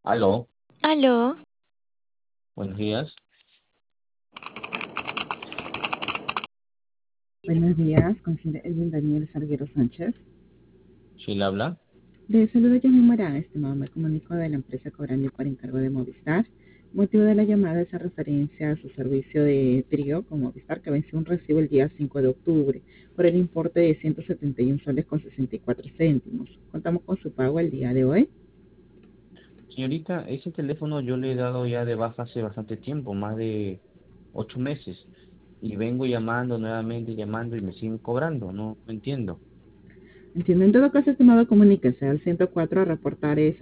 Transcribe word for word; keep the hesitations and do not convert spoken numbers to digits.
Aló, Aló, buenos días. Buenos días, con Edwin Daniel Salguero Sánchez. ¿Sí le habla? De saludo, yo me Morán, estimado. Me comunico de la empresa Cobrando por encargo de Movistar. El motivo de la llamada es a referencia a su servicio de trío con Movistar que venció un recibo el día cinco de octubre por el importe de ciento setenta y uno soles con sesenta y cuatro céntimos. Contamos con su pago el día de hoy. Señorita, ese teléfono yo le he dado ya de baja hace bastante tiempo, más de ocho meses, y vengo llamando nuevamente, llamando y me siguen cobrando, no, no entiendo. Entiendo. En todo caso, estimado, comuníquese al ciento cuatro a reportar eso.